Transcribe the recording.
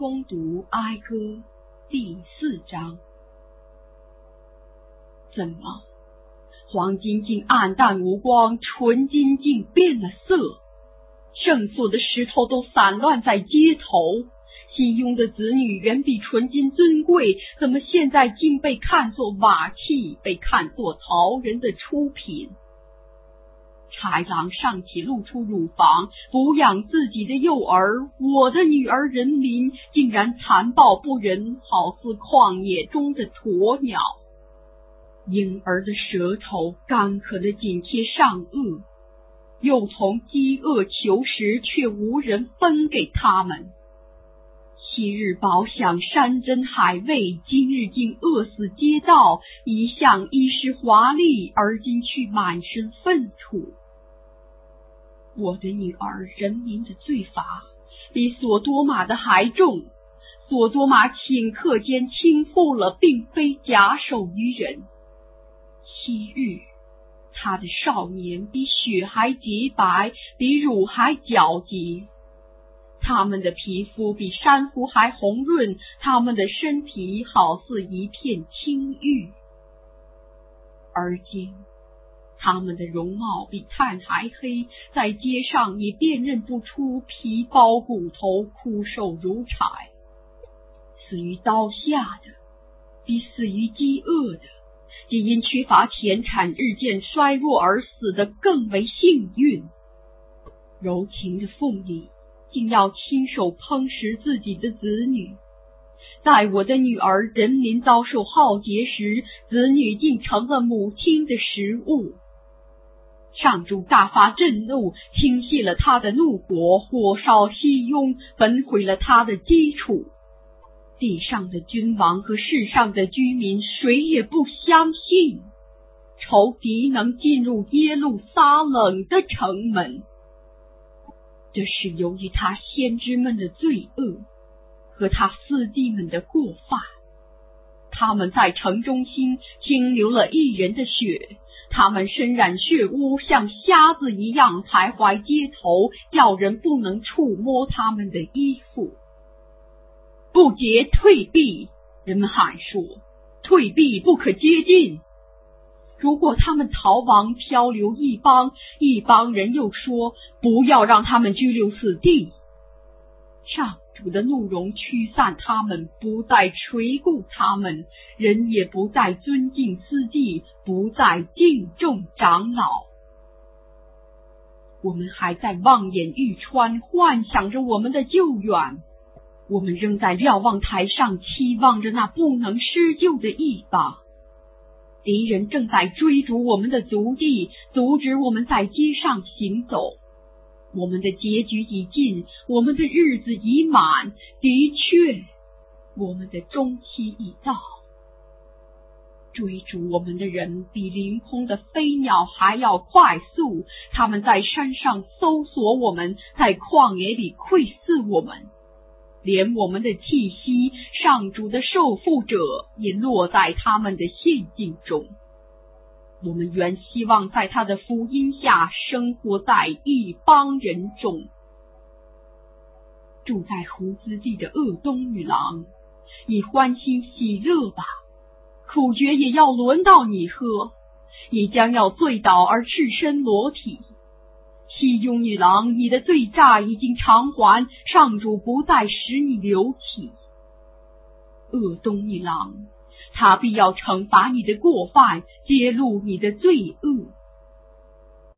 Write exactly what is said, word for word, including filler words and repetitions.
攻读哀歌第四章。怎么，黄金竟暗淡无光，纯金竟变了色？圣所的石头都散乱在街头，信用的子女远比纯金尊贵，怎么现在竟被看作瓦器，被看作曹人的出品？豺狼尚且露出乳房，抚养自己的幼儿，我的女儿人民竟然残暴不仁，好似旷野中的鸵鸟。婴儿的舌头干渴地紧贴上颚，幼童饥饿求食，却无人分给他们。昔日饱享山珍海味，今日竟饿死街道，一向衣食华丽，而今却满身粪土。我的女儿人民的罪罚比索多玛的还重，索多玛顷刻间倾覆了，并非假手于人。昔日他的少年比雪还洁白，比乳还皎洁，他们的皮肤比珊瑚还红润，他们的身体好似一片青玉。而今他们的容貌比炭还黑，在街上也辨认不出皮包骨头，枯瘦如柴。死于刀下的比死于饥饿的，也因缺乏钱产日渐衰弱而死的更为幸运。柔情的凤梨竟要亲手烹食自己的子女，在我的女儿人民遭受浩劫时，子女竟成了母亲的食物。上主大发震怒，倾泻了他的怒火，火烧西雍，焚毁了他的基础。地上的君王和世上的居民，谁也不相信仇敌能进入耶路撒冷的城门。这是由于他先知们的罪恶和他司机们的过犯。他们在城中心清流了一人的血，他们身染血污，像瞎子一样徘徊街头，叫人不能触摸他们的衣服。不洁退避，人们喊说，退避不可接近。如果他们逃亡漂流一邦，一邦人又说，不要让他们拘留死地。上主的怒容驱散他们，不再垂顾他们，人也不再尊敬司祭，不再敬重长老。我们还在望眼欲穿，幻想着我们的救援，我们仍在瞭望台上期望着那不能施救的一把。敌人正在追逐我们的足迹，阻止我们在街上行走。我们的结局已尽，我们的日子已满，的确，我们的终期已到。追逐我们的人比凌空的飞鸟还要快速，他们在山上搜索我们，在旷野里窥伺我们。连我们的气息，上主的受缚者也落在他们的陷阱中。我们原希望在他的福音下生活在一帮人中。住在胡兹地的鄂东女郎，你欢欣喜乐吧，苦爵也要轮到你喝，你将要醉倒而赤身裸体。西雍女郎，你的罪债已经偿还，上主不再使你流涕。鄂东女郎，他必要惩罚你的过犯，揭露你的罪恶。